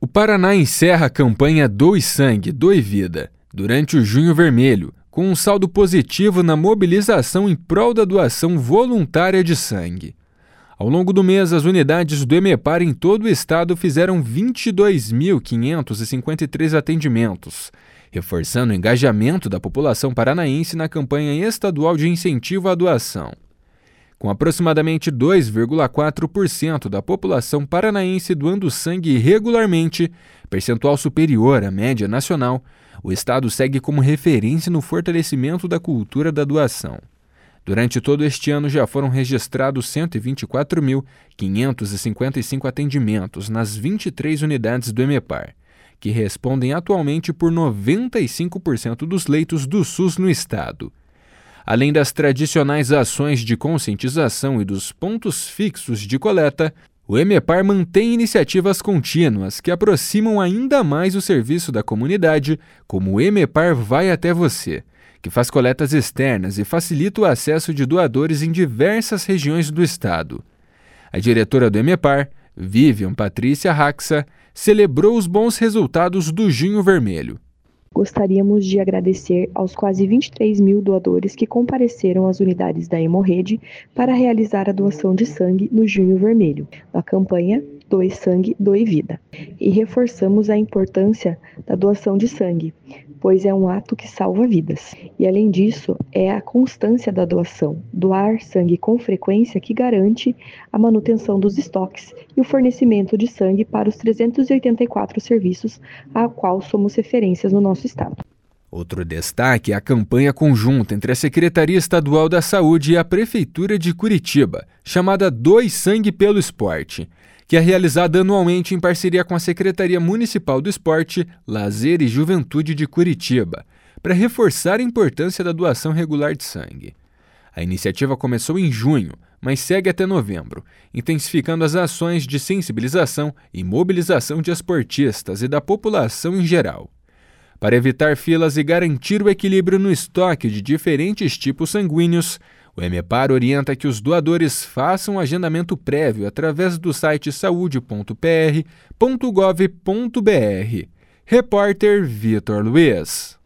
O Paraná encerra a campanha Doe Sangue, Doe Vida, durante o Junho Vermelho, com um saldo positivo na mobilização em prol da doação voluntária de sangue. Ao longo do mês, as unidades do EMEPAR em todo o estado fizeram 22.553 atendimentos, reforçando o engajamento da população paranaense na campanha estadual de incentivo à doação. Com aproximadamente 2,4% da população paranaense doando sangue regularmente, percentual superior à média nacional, o estado segue como referência no fortalecimento da cultura da doação. Durante todo este ano já foram registrados 124.555 atendimentos nas 23 unidades do EMEPAR, que respondem atualmente por 95% dos leitos do SUS no estado. Além das tradicionais ações de conscientização e dos pontos fixos de coleta, o EMEPAR mantém iniciativas contínuas que aproximam ainda mais o serviço da comunidade, como o EMEPAR Vai Até Você, que faz coletas externas e facilita o acesso de doadores em diversas regiões do estado. A diretora do EMEPAR, Vivian Patrícia Raxa, celebrou os bons resultados do Junho Vermelho. Gostaríamos de agradecer aos quase 23 mil doadores que compareceram às unidades da Hemorrede para realizar a doação de sangue no Junho Vermelho, na campanha Doe Sangue, Doe Vida. E reforçamos a importância da doação de sangue, pois é um ato que salva vidas. E além disso, é a constância da doação, doar sangue com frequência que garante a manutenção dos estoques e o fornecimento de sangue para os 384 serviços a qual somos referências no nosso estado. Outro destaque é a campanha conjunta entre a Secretaria Estadual da Saúde e a Prefeitura de Curitiba, chamada Doe Sangue pelo Esporte, que é realizada anualmente em parceria com a Secretaria Municipal do Esporte, Lazer e Juventude de Curitiba, para reforçar a importância da doação regular de sangue. A iniciativa começou em junho, mas segue até novembro, intensificando as ações de sensibilização e mobilização de esportistas e da população em geral. Para evitar filas e garantir o equilíbrio no estoque de diferentes tipos sanguíneos, o EMEPAR orienta que os doadores façam agendamento prévio através do site saude.pr.gov.br. Repórter Vitor Luiz.